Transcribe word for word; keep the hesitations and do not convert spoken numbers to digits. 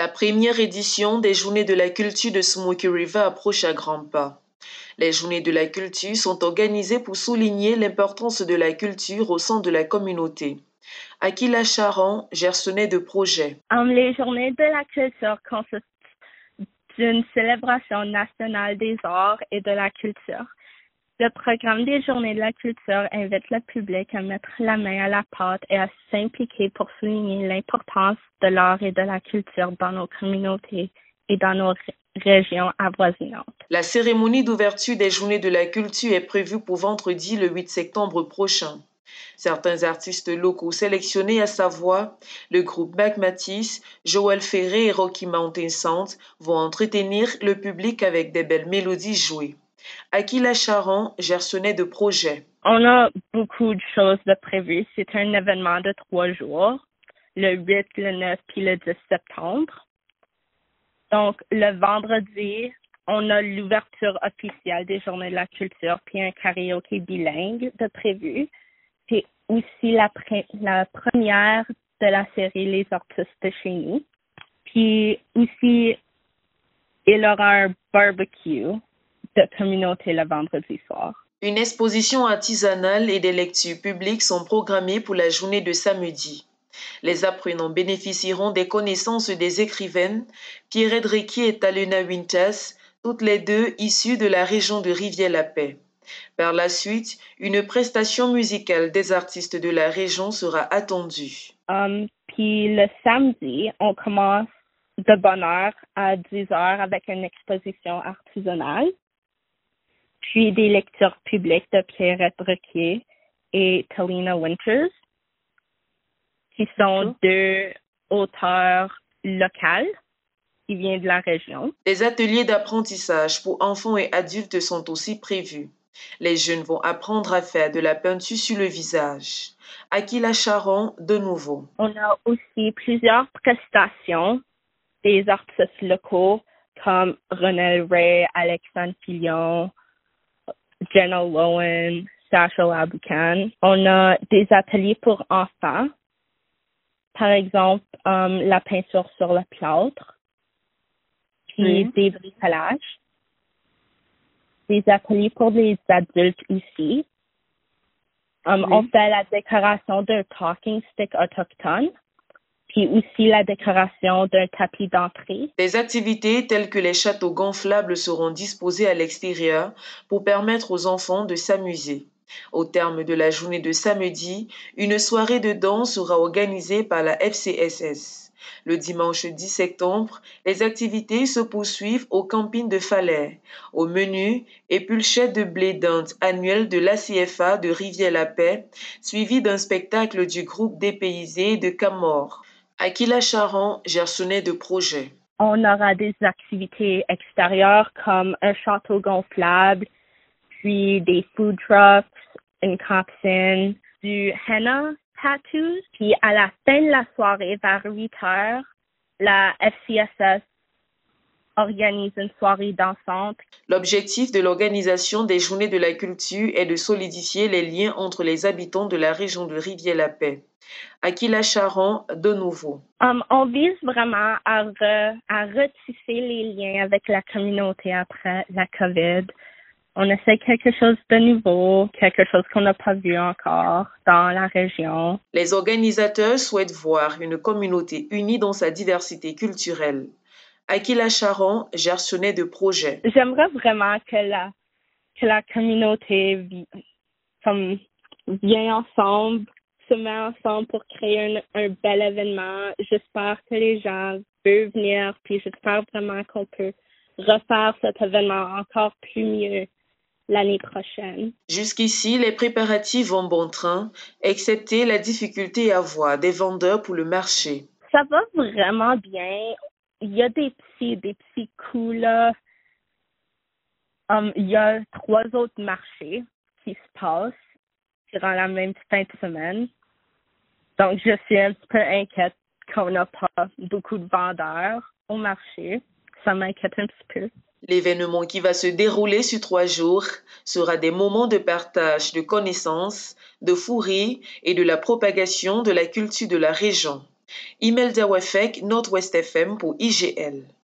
La première édition des Journées de la culture de Smoky River approche à grands pas. Les Journées de la culture sont organisées pour souligner l'importance de la culture au sein de la communauté. Aquila Charon, gestionnaire de projet. Um, les Journées de la culture consistent d'une célébration nationale des arts et de la culture. Le programme des Journées de la culture invite le public à mettre la main à la pâte et à s'impliquer pour souligner l'importance de l'art et de la culture dans nos communautés et dans nos ré- régions avoisinantes. La cérémonie d'ouverture des Journées de la culture est prévue pour vendredi le huit septembre prochain. Certains artistes locaux sélectionnés, à savoir le groupe Mac Matisse, Joël Ferré et Rocky Mountain Sound, vont entretenir le public avec des belles mélodies jouées. Aquila Charon, gestionnaire de projet. On a beaucoup de choses de prévues. C'est un événement de trois jours, le huit, le neuf puis le dix septembre. Donc, le vendredi, on a l'ouverture officielle des Journées de la culture puis un karaoké bilingue de prévu. C'est aussi la, pre- la première de la série Les artistes de chez nous. Puis aussi, il y aura un barbecue de communauté le vendredi soir. Une exposition artisanale et des lectures publiques sont programmées pour la journée de samedi. Les apprenants bénéficieront des connaissances des écrivaines Pierrette Requier et Talena Winters, toutes les deux issues de la région de Rivière-la-Paix. Par la suite, une prestation musicale des artistes de la région sera attendue. Um, puis le samedi, on commence de bonne heure à dix heures avec une exposition artisanale, puis des lectures publiques de Pierrette Requier et Talena Winters, qui sont deux auteurs locales qui viennent de la région. Des ateliers d'apprentissage pour enfants et adultes sont aussi prévus. Les jeunes vont apprendre à faire de la peinture sur le visage. Aquila Charon, de nouveau. On a aussi plusieurs prestations des artistes locaux comme Renelle Ray, Alexandre Fillon, Jenna Lowen, Sacha Laboucan. On a des ateliers pour enfants, par exemple um, la peinture sur le plâtre, puis Oui. des bricolages. Des ateliers pour les adultes aussi. Um, Oui. On fait la décoration d'un talking stick autochtone, puis aussi la décoration d'un tapis d'entrée. Des activités telles que les châteaux gonflables seront disposées à l'extérieur pour permettre aux enfants de s'amuser. Au terme de la journée de samedi, une soirée de danse sera organisée par la F C S S. Le dimanche dix septembre, les activités se poursuivent au camping de Falaise. Au menu, épulchette de blé d'Inde annuel de l'A C F A de Rivière-la-Paix, suivi d'un spectacle du groupe dépaysé de Camor. Aquila Charon, gestionnaire de projet. On aura des activités extérieures comme un château gonflable, puis des food trucks, une cantine, du henna tattoos. Puis à la fin de la soirée, vers huit heures, la F C S S organise une soirée dansante. L'objectif de l'organisation des Journées de la culture est de solidifier les liens entre les habitants de la région de Rivière-la-Paix. Aquila Charon, de nouveau. Um, on vise vraiment à, re, à retisser les liens avec la communauté après la COVID. On essaie quelque chose de nouveau, quelque chose qu'on n'a pas vu encore dans la région. Les organisateurs souhaitent voir une communauté unie dans sa diversité culturelle. Aquila Charon, gestionnaire de projet. J'aimerais vraiment que la, que la communauté vi, comme, vient ensemble, se met ensemble pour créer un, un bel événement. J'espère que les gens veulent venir, puis j'espère vraiment qu'on peut refaire cet événement encore plus mieux l'année prochaine. Jusqu'ici, les préparatifs vont bon train, excepté la difficulté à voir des vendeurs pour le marché. Ça va vraiment bien. Il y a des petits, des petits coups là. Um, il y a trois autres marchés qui se passent durant la même fin de semaine. Donc, je suis un petit peu inquiète qu'on n'a pas beaucoup de vendeurs au marché. Ça m'inquiète un petit peu. L'événement qui va se dérouler sur trois jours sera des moments de partage de connaissances, de fou rire et de la propagation de la culture de la région. Imelda Wefek, Nord-Ouest F M pour I G L.